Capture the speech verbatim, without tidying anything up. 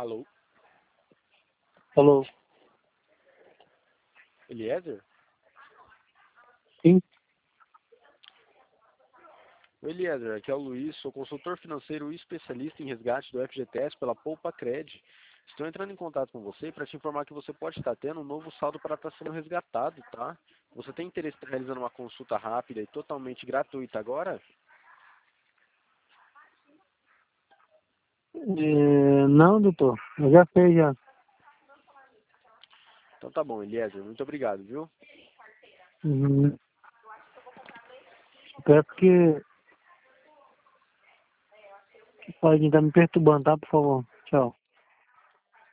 Alô? Alô? Eliezer? Sim? Oi, Eliezer, aqui é o Luiz, sou consultor financeiro e especialista em resgate do F G T S pela Poupa Cred. Estou entrando em contato com você para te informar que você pode estar tendo um novo saldo para estar sendo resgatado, tá? Você tem interesse em estar realizando uma consulta rápida e totalmente gratuita agora? É, não, doutor. Eu já fiz já. Então tá bom, Eliezer, muito obrigado, viu? Uhum. Espero que pode estar me perturbando, tá? Por favor. Tchau.